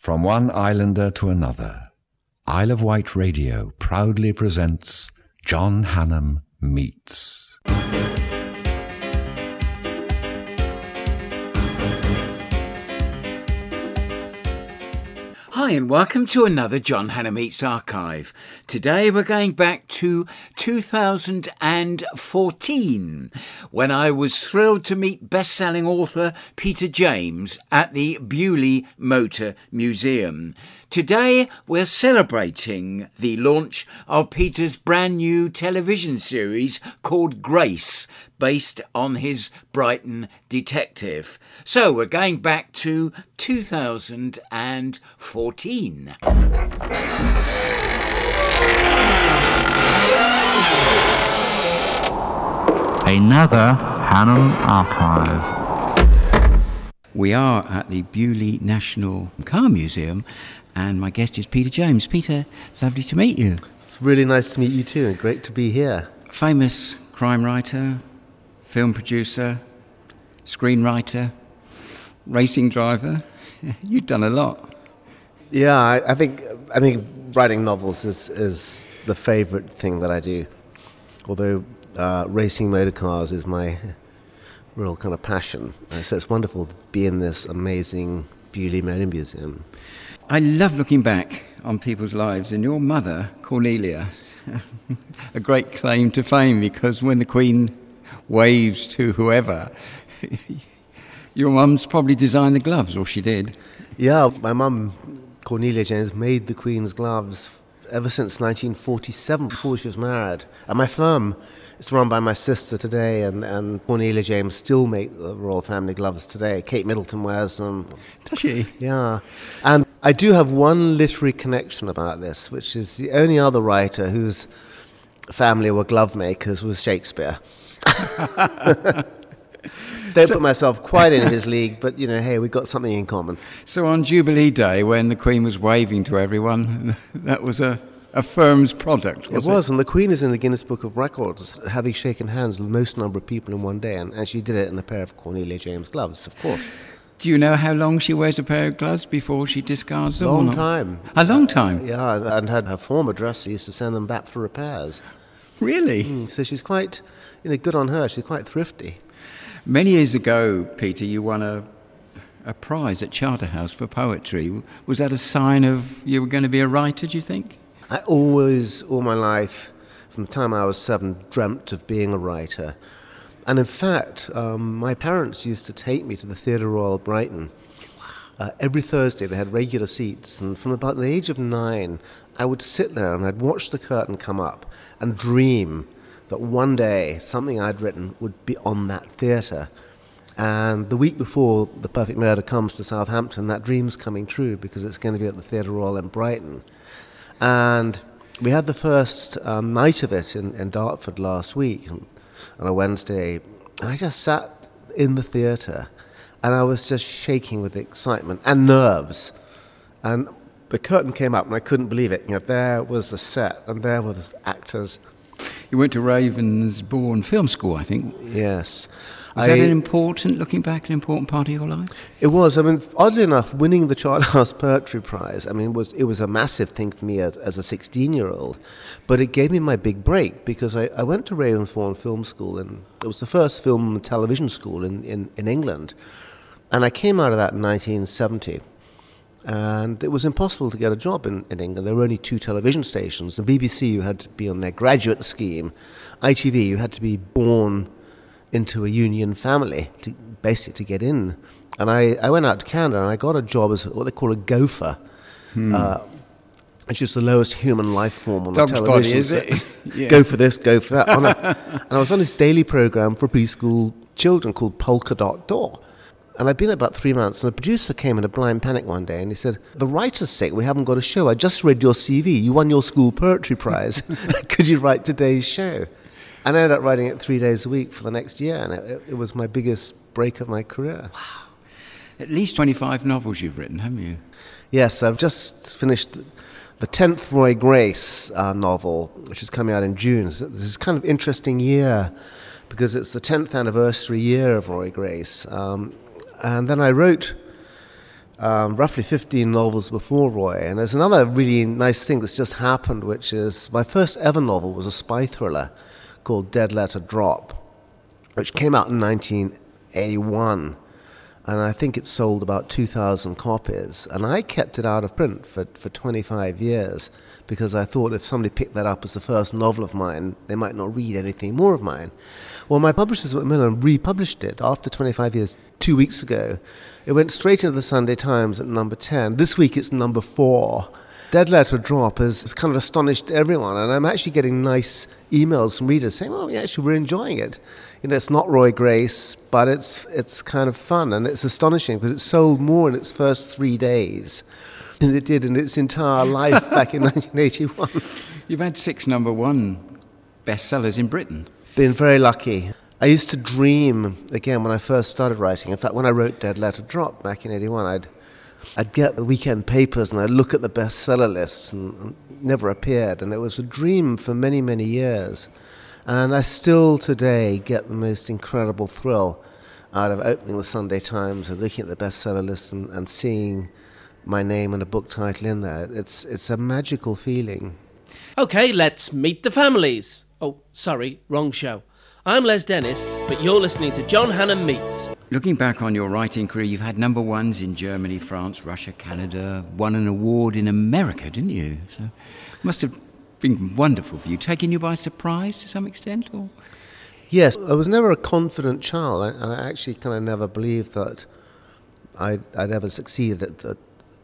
From one islander to another, Isle of Wight Radio proudly presents John Hannam Meets. Hi and welcome to another John Hannam Meets Archive. Today we're going back to 2014 when I was thrilled to meet best-selling author Peter James at the Beaulieu Motor Museum. Today we're celebrating the launch of Peter's brand new television series called Grace, based on his Brighton detective. So we're going back to 2014. Another Hannam Archive. We are at the Beaulieu National Car Museum and my guest is Peter James. Peter, lovely to meet you. It's really nice to meet you too, and great to be here. Famous crime writer, film producer, screenwriter, racing driver. You've done a lot. Yeah, I think writing novels is the favourite thing that I do. Although racing motor cars is my real kind of passion. So it's wonderful to be in this amazing Beaulieu Motor Museum. I love looking back on people's lives, and your mother, Cornelia, a great claim to fame, because when the Queen waves to whoever, your mum's probably designed the gloves, or she did. Yeah, my mum, Cornelia James, made the Queen's gloves ever since 1947, before she was married. And my firm is run by my sister today, and Cornelia James still make the royal family gloves today. Kate Middleton wears them. Does she? Yeah. And I do have one literary connection about this, which is the only other writer whose family were glove makers was Shakespeare. Don't put myself quite in his league, but, hey, we've got something in common. So on Jubilee Day, when the Queen was waving to everyone, that was a firm's product, It was, and the Queen is in the Guinness Book of Records, having shaken hands with the most number of people in one day, and she did it in a pair of Cornelia James gloves, of course. Do you know how long she wears a pair of gloves before she discards them? Long time. A long time? Yeah, and her former dresser used to send them back for repairs. Really? So she's quite, good on her. She's quite thrifty. Many years ago, Peter, you won a prize at Charterhouse for poetry. Was that a sign of you were going to be a writer, do you think? I always, all my life, from the time I was 7, dreamt of being a writer. And in fact, my parents used to take me to the Theatre Royal Brighton. Every Thursday they had regular seats, and from about the age of 9, I would sit there and I'd watch the curtain come up and dream that one day something I'd written would be on that theatre. And the week before The Perfect Murder comes to Southampton, that dream's coming true because it's going to be at the Theatre Royal in Brighton. And we had the first night of it in Dartford last week on a Wednesday, and I just sat in the theatre and I was just shaking with excitement and nerves. And the curtain came up and I couldn't believe it. There was the set and there were the actors. You went to Ravensbourne Film School, I think. Yes. Was that looking back, an important part of your life? It was. Oddly enough, winning the Charterhouse Poetry Prize, it was a massive thing for me as a 16-year-old, but it gave me my big break because I went to Ravensbourne Film School, and it was the first film and television school in England, and I came out of that in 1970. And it was impossible to get a job in England. There were only 2 television stations. The BBC, you had to be on their graduate scheme. ITV, you had to be born into a union family to get in. And I went out to Canada and I got a job as what they call a gopher, which is the lowest human life form on Dog's the television. body, is it? Yeah. Go for this, go for that. And I was on this daily program for preschool children called Polka Dot Door. And I'd been there about 3 months, and the producer came in a blind panic one day, and he said, "For the writer's sake, we haven't got a show. I just read your CV. You won your school poetry prize. Could you write today's show?" And I ended up writing it 3 days a week for the next year, and it was my biggest break of my career. Wow. At least 25 novels you've written, haven't you? Yes, I've just finished the 10th Roy Grace novel, which is coming out in June. So this is kind of interesting year, because it's the 10th anniversary year of Roy Grace. And then I wrote roughly 15 novels before Roy. And there's another really nice thing that's just happened, which is my first ever novel was a spy thriller called Dead Letter Drop, which came out in 1981. And I think it sold about 2,000 copies. And I kept it out of print for 25 years because I thought if somebody picked that up as the first novel of mine, they might not read anything more of mine. Well, my publishers at Macmillan republished it after 25 years, 2 weeks ago. It went straight into the Sunday Times at number 10. This week it's number 4. Dead Letter Drop has kind of astonished everyone, and I'm actually getting nice emails from readers saying, "Oh, yeah, actually, we're enjoying it." You know, it's not Roy Grace, but it's kind of fun, and it's astonishing because it sold more in its first 3 days than it did in its entire life back in 1981. You've had 6 number 1 bestsellers in Britain. Been very lucky. I used to dream, again, when I first started writing. In fact, when I wrote Dead Letter Drop back in 81, I'd get the weekend papers and I'd look at the bestseller lists and never appeared. And it was a dream for many, many years. And I still today get the most incredible thrill out of opening the Sunday Times and looking at the bestseller list and seeing my name and a book title in there. It's a magical feeling. Okay, let's meet the families. Oh, sorry, wrong show. I'm Les Dennis, but you're listening to John Hannam Meets. Looking back on your writing career, you've had number 1s in Germany, France, Russia, Canada, won an award in America, didn't you? So it must have been wonderful for you, taking you by surprise to some extent? Or? Yes, I was never a confident child, and I actually kind of never believed that I'd ever succeed at that.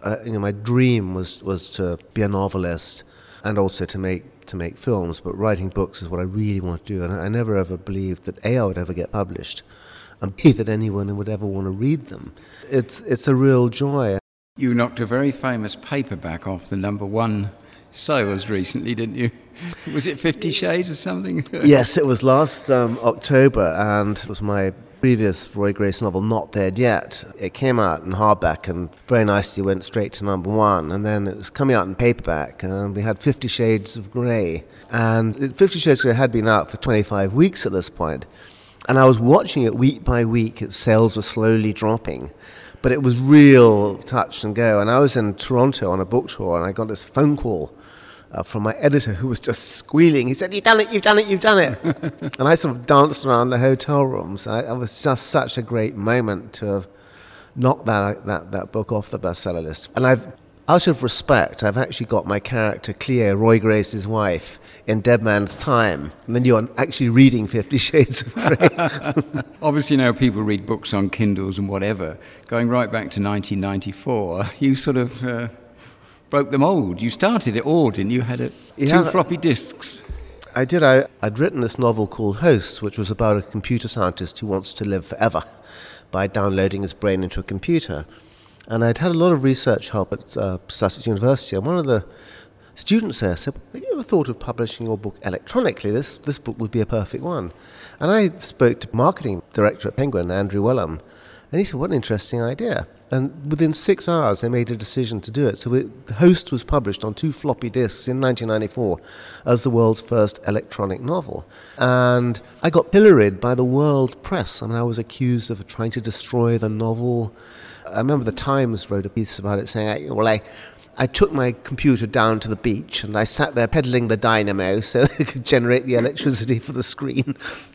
My dream was to be a novelist and also to make films, but writing books is what I really want to do, and I never ever believed that I would ever get published, and B, that anyone would ever want to read them. It's a real joy. You knocked a very famous paperback off the number 1 sales recently, didn't you? Was it 50 Shades or something? Yes, it was last October, and it was my previous Roy Grace novel, Not Dead Yet. It came out in hardback and very nicely went straight to number 1, and then it was coming out in paperback, and we had 50 Shades of Grey. And 50 Shades of Grey had been out for 25 weeks at this point, and I was watching it week by week. Its sales were slowly dropping, but it was real touch and go. And I was in Toronto on a book tour, and I got this phone call from my editor, who was just squealing. He said, "You've done it, you've done it, you've done it." And I sort of danced around the hotel rooms. It was just such a great moment to have knocked that book off the bestseller list. And out of respect, I've actually got my character Cleo, Roy Grace's wife, in Dead Man's Time. And then you're actually reading 50 Shades of Grey. Obviously now people read books on Kindles and whatever. Going right back to 1994, you sort of broke the mould. You started it all, didn't you? Had 2 floppy disks. I did. I'd written this novel called Hosts, which was about a computer scientist who wants to live forever by downloading his brain into a computer. And I'd had a lot of research help at Sussex University, and one of the students there said, "Have you ever thought of publishing your book electronically? This book would be a perfect one." And I spoke to marketing director at Penguin, Andrew Wellham, and he said, "What an interesting idea." And within 6 hours, they made a decision to do it. So The Host was published on 2 floppy disks in 1994 as the world's first electronic novel. And I got pilloried by the world press. I mean, I was accused of trying to destroy the novel. I remember the Times wrote a piece about it saying, I took my computer down to the beach and I sat there peddling the dynamo so it could generate the electricity for the screen.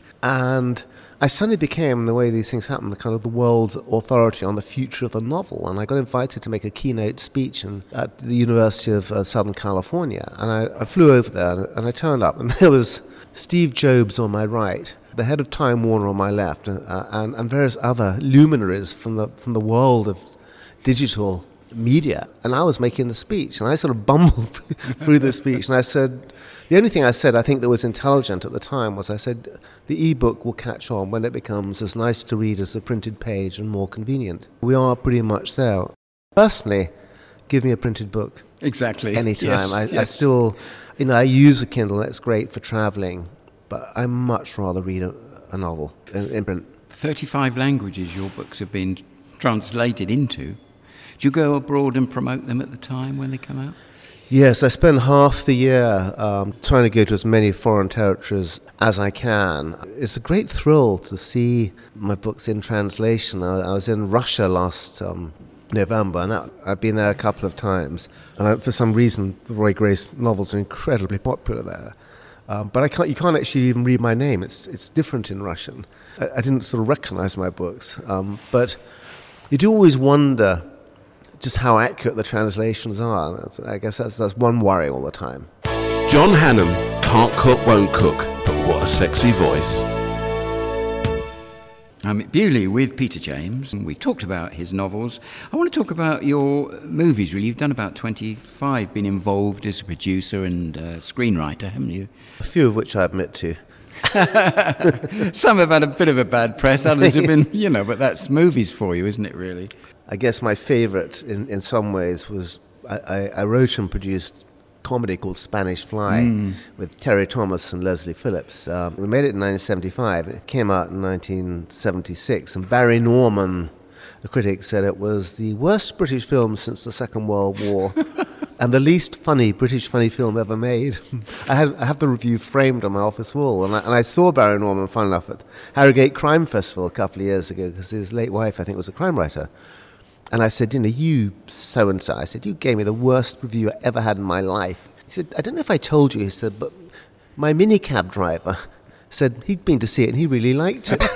And I suddenly became, the way these things happen, the kind of the world authority on the future of the novel. And I got invited to make a keynote speech at the University of Southern California. And I flew over there and I turned up, and there was Steve Jobs on my right, the head of Time Warner on my left, and various other luminaries from the world of digital media. And I was making the speech, and I sort of bumbled through the speech, and I said, the only thing I said I think that was intelligent at the time was I said, the e-book will catch on when it becomes as nice to read as the printed page and more convenient. We are pretty much there. Personally, give me a printed book. Exactly. Anytime. I still, I use a Kindle, that's great for traveling, but I much rather read a novel in print. 35 languages your books have been translated into. Do you go abroad and promote them at the time when they come out? Yes, I spend half the year trying to go to as many foreign territories as I can. It's a great thrill to see my books in translation. I was in Russia last November, and I've been there a couple of times. And for some reason, the Roy Grace novels are incredibly popular there. But you can't actually even read my name. It's different in Russian. I didn't sort of recognize my books. But you do always wonder just how accurate the translations are. I guess that's one worry all the time. John Hannam can't cook, won't cook, but what a sexy voice. I'm at Bewley with Peter James, and we've talked about his novels. I want to talk about your movies, really. You've done about 25, been involved as a producer and screenwriter, haven't you? A few of which I admit to. Some have had a bit of a bad press, others have been, but that's movies for you, isn't it, really? I guess my favourite in some ways was I wrote and produced a comedy called Spanish Fly with Terry Thomas and Leslie Phillips. We made it in 1975. It came out in 1976, and Barry Norman, the critic, said it was the worst British film since the Second World War and the least funny British funny film ever made. I have the review framed on my office wall, and I saw Barry Norman, fun enough, at Harrogate Crime Festival a couple of years ago, because his late wife, I think, was a crime writer. And I said, you so-and-so, I said, you gave me the worst review I ever had in my life. He said, I don't know if I told you, he said, but my minicab driver said he'd been to see it and he really liked it.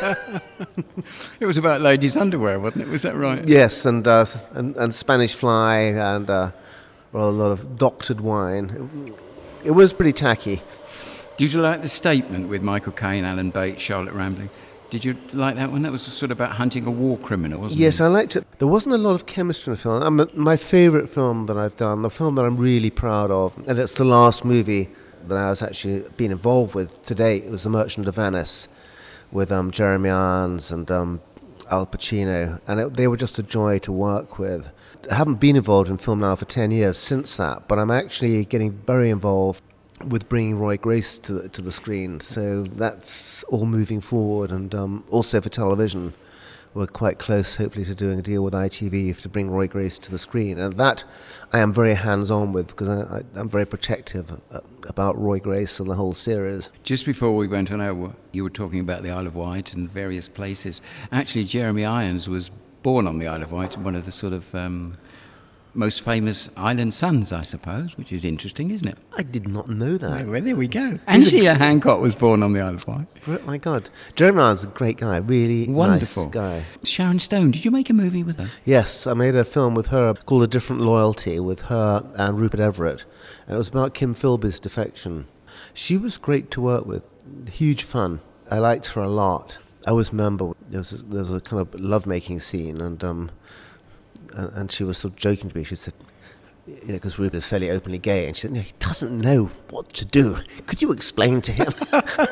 It was about ladies' underwear, wasn't it? Was that right? Yes, and Spanish Fly and a lot of doctored wine. It was pretty tacky. Did you like The Statement with Michael Caine, Alan Bates, Charlotte Rampling? Did you like that one? That was sort of about hunting a war criminal, wasn't it? Yes, I liked it. There wasn't a lot of chemistry in the film. My favourite film that I've done, the film that I'm really proud of, and it's the last movie that I was actually been involved with to date, it was The Merchant of Venice with Jeremy Irons and Al Pacino, and they were just a joy to work with. I haven't been involved in film now for 10 years since that, but I'm actually getting very involved with bringing Roy Grace to the screen, so that's all moving forward. And also for television, we're quite close, hopefully, to doing a deal with ITV to bring Roy Grace to the screen, and that I am very hands-on with, because I'm very protective about Roy Grace and the whole series. Just before we went on air, you were talking about the Isle of Wight and various places. Actually, Jeremy Irons was born on the Isle of Wight, one of the sort of most famous island sons, I suppose, which is interesting, isn't it? I did not know that. Well, there we go. Angela Hancock was born on the Isle of Wight. Oh my God. Jeremy Irons is a great guy, really wonderful nice guy. Sharon Stone, did you make a movie with her? Yes, I made a film with her called A Different Loyalty with her and Rupert Everett, and it was about Kim Philby's defection. She was great to work with, huge fun. I liked her a lot. I always remember there was a kind of lovemaking scene, and she was sort of joking to me. She said, because Rupert is fairly openly gay, and she said, he doesn't know what to do. Could you explain to him?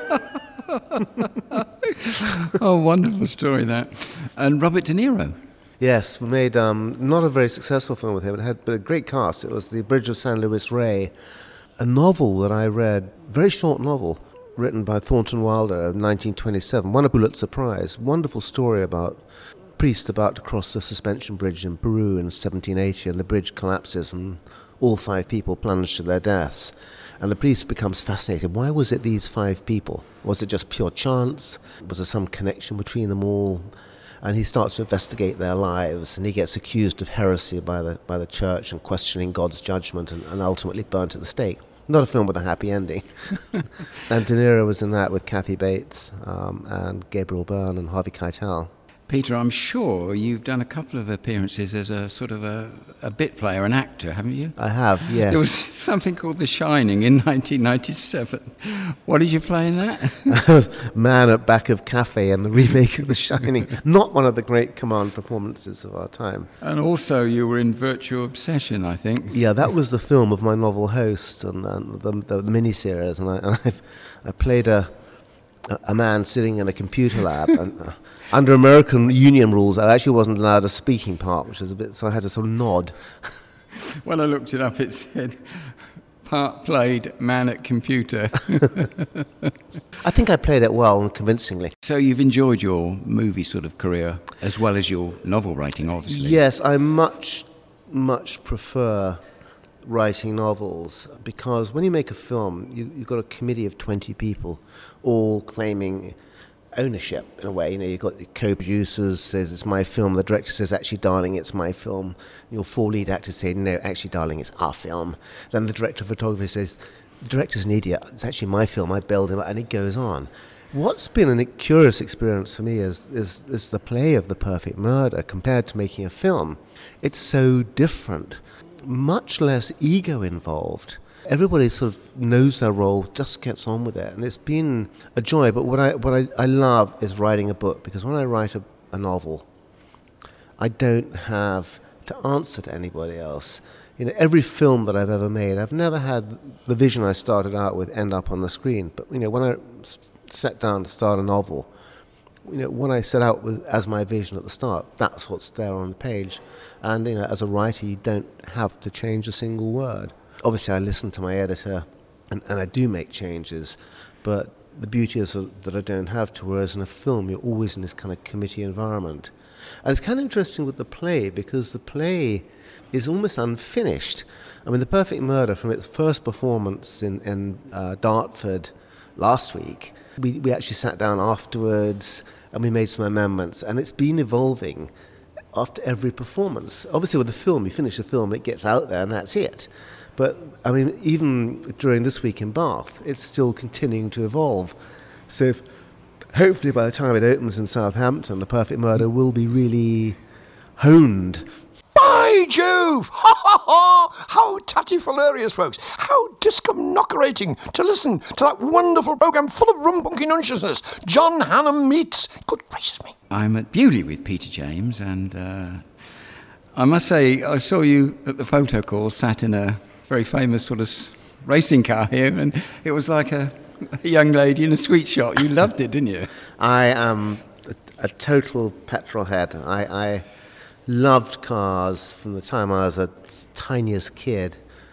Oh, wonderful story, that. And Robert De Niro. Yes, we made not a very successful film with him. It had a great cast. It was The Bridge of San Luis Rey, a novel that I read, very short novel, written by Thornton Wilder in 1927, won a Pulitzer Prize. Wonderful story about priest about to cross the suspension bridge in Peru in 1780, and the bridge collapses and all 5 people plunge to their deaths. And the priest becomes fascinated. Why was it these 5 people? Was it just pure chance? Was there some connection between them all? And he starts to investigate their lives, and he gets accused of heresy by the church and questioning God's judgment, and ultimately burnt at the stake. Not a film with a happy ending. And De Niro was in that with Kathy Bates and Gabriel Byrne and Harvey Keitel. Peter, I'm sure you've done a couple of appearances as a sort of a bit player, an actor, haven't you? I have, yes. There was something called The Shining in 1997. What did you play in that? I was man at back of cafe in the remake of The Shining. Not one of the great command performances of our time. And also you were in Virtual Obsession, I think. Yeah, that was the film of my novel Host and the miniseries, and I played a man sitting in a computer lab, and under American union rules, I actually wasn't allowed a speaking part, which was a bit, so I had to sort of nod. When I looked it up, it said, part played, man at computer. I think I played it well and convincingly. So you've enjoyed your movie sort of career, as well as your novel writing, obviously. Yes, I much prefer writing novels, because when you make a film, you've got a committee of 20 people, all claiming ownership in a way. You've got the co-producers says it's my film. The director says, actually, darling, it's my film. Your 4 lead actors say, no, actually, darling, it's our film. Then the director of photography says, the director's an idiot. It's actually my film. I build him, and it goes on. What's been a curious experience for me is the play of The Perfect Murder compared to making a film. It's so different, much less ego involved. Everybody sort of knows their role, just gets on with it, and it's been a joy. But what I love is writing a book, because when I write a novel, I don't have to answer to anybody else. Every film that I've ever made, I've never had the vision I started out with end up on the screen. But when I sat down to start a novel, what I set out with as my vision at the start, that's what's there on the page. And as a writer, you don't have to change a single word. Obviously, I listen to my editor, and I do make changes, but the beauty is that I don't have to, whereas in a film, you're always in this kind of committee environment. And it's kind of interesting with the play, because the play is almost unfinished. I mean, The Perfect Murder, from its first performance in Dartford last week, we actually sat down afterwards and we made some amendments, and it's been evolving after every performance. Obviously, with the film, you finish the film, it gets out there, and that's it. But, I mean, even during this week in Bath, it's still continuing to evolve. So hopefully by the time it opens in Southampton, The Perfect Murder will be really honed. By Jove! Ha ha ha! How tatty-hilarious, folks. How discomnockerating to listen to that wonderful programme full of rumpunky-nunciousness. John Hannam meets... Good gracious me. I'm at Bewley with Peter James, and I must say, I saw you at the photo call, sat in a very famous sort of racing car here, and it was like a young lady in a sweet shop. You loved it, didn't you? I am a total petrol head. I loved cars from the time I was the tiniest kid.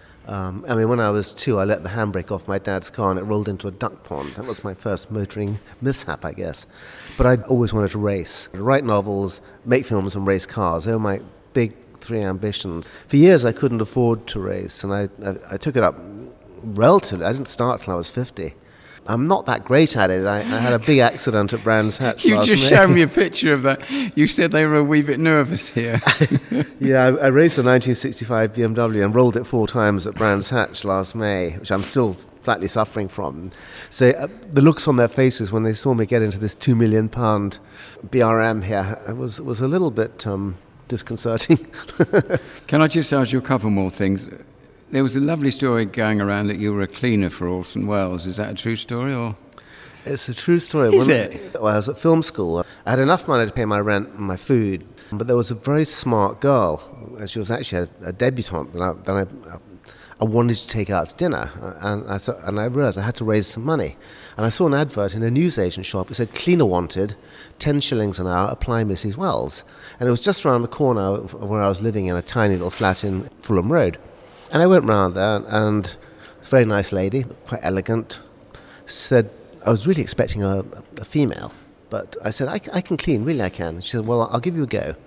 I mean, when I was 2, I let the handbrake off my dad's car and it rolled into a duck pond. That was my first motoring mishap, I guess. But I always wanted to race. Write novels, make films and race cars. They were my big 3 ambitions. For years I couldn't afford to race, and I took it up relatively. I didn't start till I was 50. I'm not that great at it. I had a big accident at Brands Hatch. You just showed me a picture of that. You said they were a wee bit nervous here. Yeah, I raced a 1965 BMW and rolled it 4 times at Brands Hatch last May, which I'm still slightly suffering from. So the looks on their faces when they saw me get into this £2 million BRM here was a little bit disconcerting. Can I just ask you a couple more things? There was a lovely story going around that you were a cleaner for Orson Welles. Is that a true story, or...? It's a true story. Is it? Well, I was at film school. I had enough money to pay my rent and my food, but there was a very smart girl. She was actually a debutante that I wanted to take out to dinner, and I realised I had to raise some money. And I saw an advert in a newsagent shop. It said, "Cleaner wanted, 10 shillings an hour, apply Mrs. Wells." And it was just around the corner of where I was living in a tiny little flat in Fulham Road. And I went round there, and a very nice lady, quite elegant, said, I was really expecting a female, but I said, I can clean, really I can. She said, well, I'll give you a go.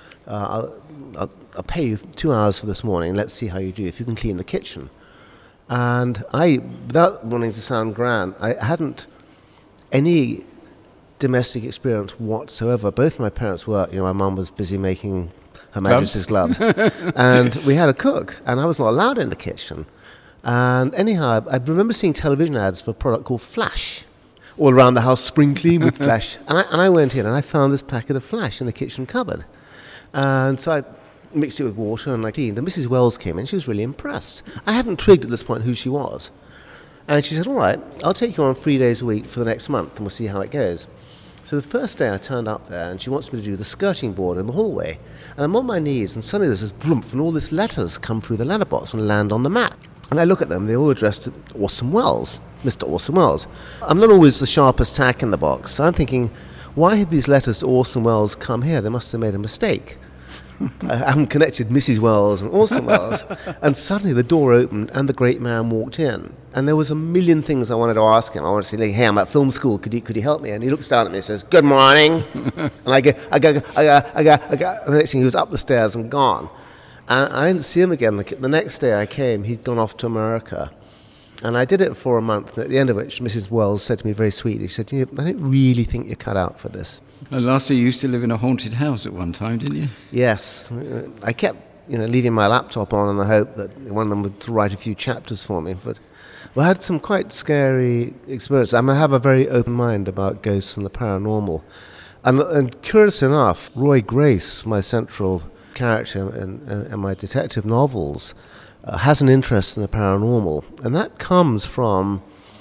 I'll pay you 2 hours for this morning, let's see how you do, if you can clean the kitchen. And I, without wanting to sound grand, I hadn't any domestic experience whatsoever. Both my parents worked. My mum was busy making Her Majesty's gloves. And we had a cook, and I was not allowed in the kitchen. And anyhow, I remember seeing television ads for a product called Flash, all around the house, spring clean with Flash. And I went in and I found this packet of Flash in the kitchen cupboard. And so I mixed it with water and I cleaned. And Mrs. Wells came in, she was really impressed. I hadn't twigged at this point who she was. And she said, all right, I'll take you on 3 days a week for the next month and we'll see how it goes. So the first day I turned up there and she wants me to do the skirting board in the hallway. And I'm on my knees and suddenly there's this blumph and all these letters come through the letterbox and land on the mat. And I look at them, they're all addressed to Orson Welles, Mr. Orson Welles. I'm not always the sharpest tack in the box, so I'm thinking, why had these letters to Orson Welles come here? They must have made a mistake. I haven't connected Mrs. Wells and Orson Welles. And suddenly the door opened and the great man walked in. And there was a million things I wanted to ask him. I wanted to say, hey, I'm at film school, could you help me? And he looks down at me and says, good morning. And I go. And the next thing, he was up the stairs and gone. And I didn't see him again. The next day I came, he'd gone off to America. And I did it for a month, at the end of which Mrs. Wells said to me very sweetly, she said, I don't really think you're cut out for this. And last year you used to live in a haunted house at one time, didn't you? Yes. I kept leaving my laptop on in the hope that one of them would write a few chapters for me. But I had some quite scary experiences. I have a very open mind about ghosts and the paranormal. And curious enough, Roy Grace, my central character in my detective novels, has an interest in the paranormal, and that comes from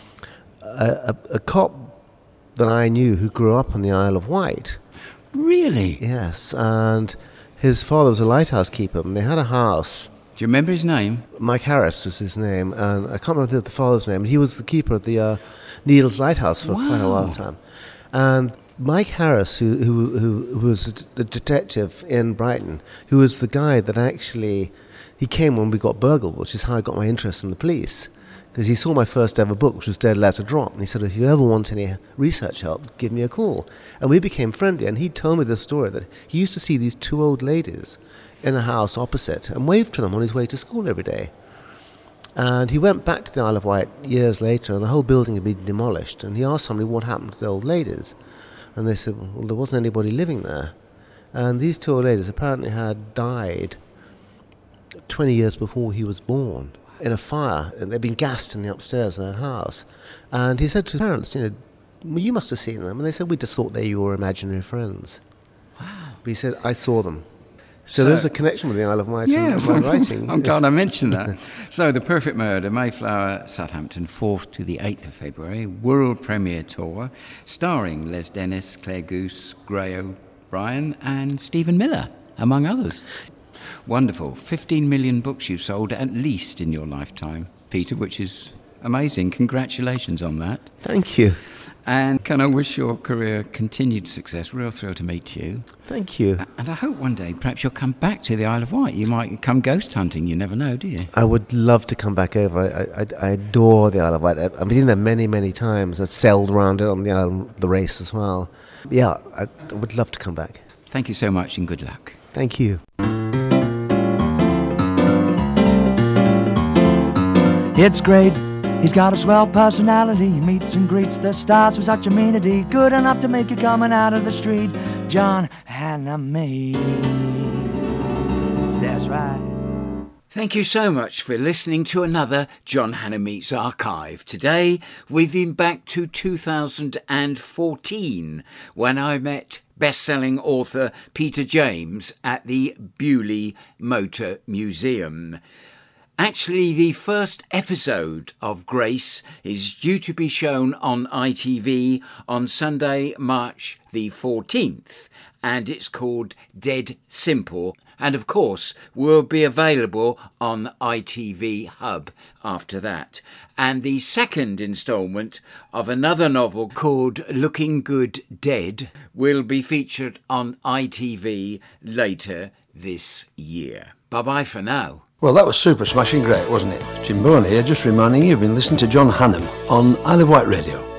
a cop that I knew who grew up on the Isle of Wight. Really? Yes, and his father was a lighthouse keeper, and they had a house. Do you remember his name? Mike Harris is his name, and I can't remember the father's name. He was the keeper of the Needles Lighthouse for quite a while time. And Mike Harris, who was a detective in Brighton, who was the guy that actually... He came when we got burgled, which is how I got my interest in the police. Because he saw my first ever book, which was Dead Letter Drop. And he said, if you ever want any research help, give me a call. And we became friendly. And he told me the story that he used to see these two old ladies in a house opposite and wave to them on his way to school every day. And he went back to the Isle of Wight years later, and the whole building had been demolished. And he asked somebody what happened to the old ladies. And they said, well, there wasn't anybody living there. And these two old ladies apparently had died 20 years before he was born in a fire, and they'd been gassed in the upstairs of that house. And he said to his parents, well, you must have seen them. And they said, we just thought they were your imaginary friends. Wow. But he said, I saw them. So there's a connection with the Isle of Wight and my writing. I'm glad I mentioned that. So The Perfect Murder, Mayflower, Southampton, 4th to the 8th of February, world premiere tour, starring Les Dennis, Claire Goose, Gray O'Brien and Stephen Miller, among others. Wonderful. 15 million books you've sold at least in your lifetime, Peter, which is amazing. Congratulations on that. Thank you. And can I wish your career continued success? Real thrill to meet you. Thank you. And I hope one day perhaps you'll come back to the Isle of Wight. You might come ghost hunting. You never know, do you? I would love to come back over. I adore the Isle of Wight. I've been there many, many times. I've sailed around it on the Isle, the race as well. Yeah, I would love to come back. Thank you so much and good luck. Thank you. It's great, he's got a swell personality. He meets and greets the stars with such amenity, good enough to make you coming out of the street. John Hannam Meets. That's right. Thank you so much for listening to another John Hannam Meets Archive. Today we've been back to 2014 when I met best-selling author Peter James at the Bewley Motor Museum. Actually, the first episode of Grace is due to be shown on ITV on Sunday, March the 14th, and it's called Dead Simple, and of course will be available on ITV Hub after that. And the second instalment of another novel called Looking Good Dead will be featured on ITV later this year. Bye-bye for now. Well, that was super smashing great, wasn't it? Jim Bourne here, just reminding you, you've been listening to John Hannam on Isle of Wight Radio.